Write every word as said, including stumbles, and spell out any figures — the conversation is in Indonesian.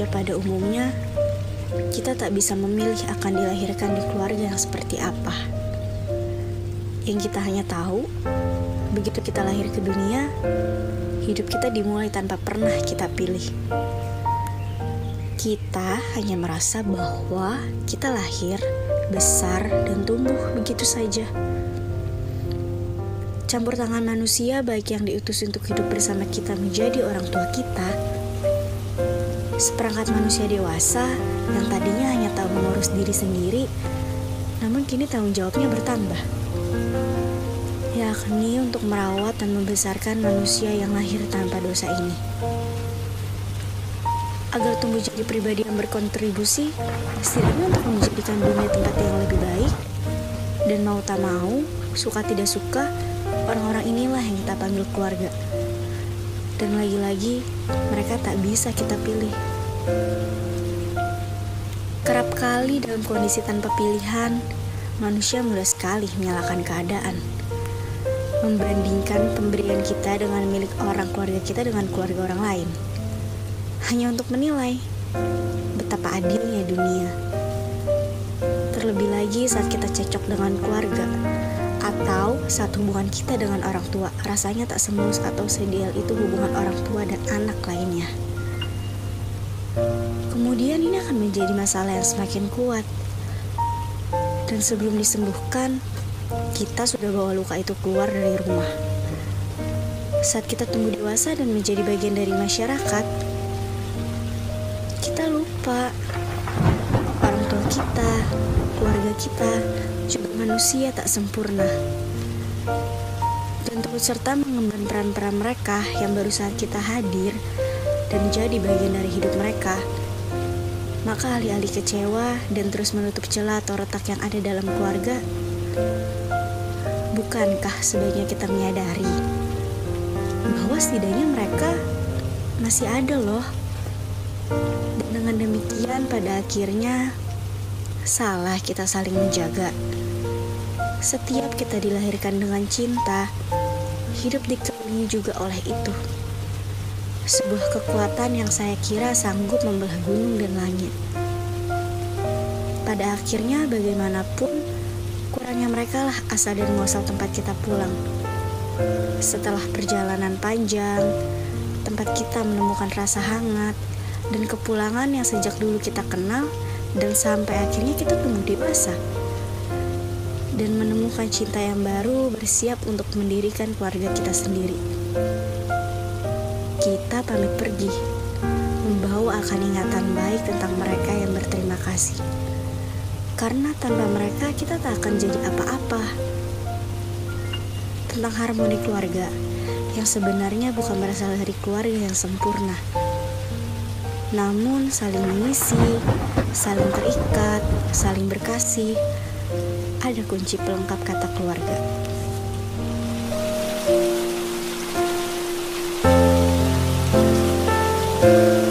pada umumnya, kita tak bisa memilih akan dilahirkan di keluarga yang seperti apa. Yang kita hanya tahu, begitu kita lahir ke dunia, hidup kita dimulai tanpa pernah kita pilih. Kita hanya merasa bahwa kita lahir, besar, dan tumbuh begitu saja. Campur tangan manusia, baik yang diutus untuk hidup bersama kita menjadi orang tua kita, seperangkat manusia dewasa yang tadinya hanya tahu mengurus diri sendiri, namun kini tanggung jawabnya bertambah, yakni untuk merawat dan membesarkan manusia yang lahir tanpa dosa ini. Agar tumbuh jadi pribadi yang berkontribusi, setidaknya untuk menjadikan dunia tempat yang lebih baik, dan mau tak mau, suka tidak suka, orang-orang inilah yang kita panggil keluarga. Dan lagi-lagi, mereka tak bisa kita pilih. Kerap kali dalam kondisi tanpa pilihan, manusia mudah sekali menyalahkan keadaan, membandingkan pemberian kita dengan milik orang keluarga kita dengan keluarga orang lain, hanya untuk menilai betapa adilnya dunia. Terlebih lagi saat kita cocok dengan keluarga, atau saat hubungan kita dengan orang tua rasanya tak semulus atau seideal itu hubungan orang tua dan anak lainnya. Kemudian ini akan menjadi masalah yang semakin kuat. Dan sebelum disembuhkan, kita sudah bawa luka itu keluar dari rumah. Saat kita tumbuh dewasa dan menjadi bagian dari masyarakat, kita lupa orang tua kita, keluarga kita, juga manusia tak sempurna, dan turut serta mengemban peran-peran mereka yang baru saat kita hadir dan jadi bagian dari hidup mereka. Maka alih-alih kecewa dan terus menutup celah atau retak yang ada dalam keluarga, bukankah sebaiknya kita menyadari bahwa setidaknya mereka masih ada loh. Dan dengan demikian pada akhirnya salah kita saling menjaga. Setiap kita dilahirkan dengan cinta, hidup dikelilingi juga oleh itu. Sebuah kekuatan yang saya kira sanggup membelah gunung dan langit. Pada akhirnya bagaimanapun, kurangnya mereka lah asal dan muasal tempat kita pulang. Setelah perjalanan panjang, tempat kita menemukan rasa hangat dan kepulangan yang sejak dulu kita kenal, dan sampai akhirnya kita tumbuh dewasa dan menemukan cinta yang baru, bersiap untuk mendirikan keluarga kita sendiri. Kita pamit pergi, membawa akan ingatan baik tentang mereka yang berterima kasih. Karena tanpa mereka kita tak akan jadi apa-apa. Tentang harmoni keluarga yang sebenarnya bukan berasal dari keluarga yang sempurna, namun saling mengisi, saling terikat, saling berkasih. Ada kunci pelengkap kata keluarga. Thank you.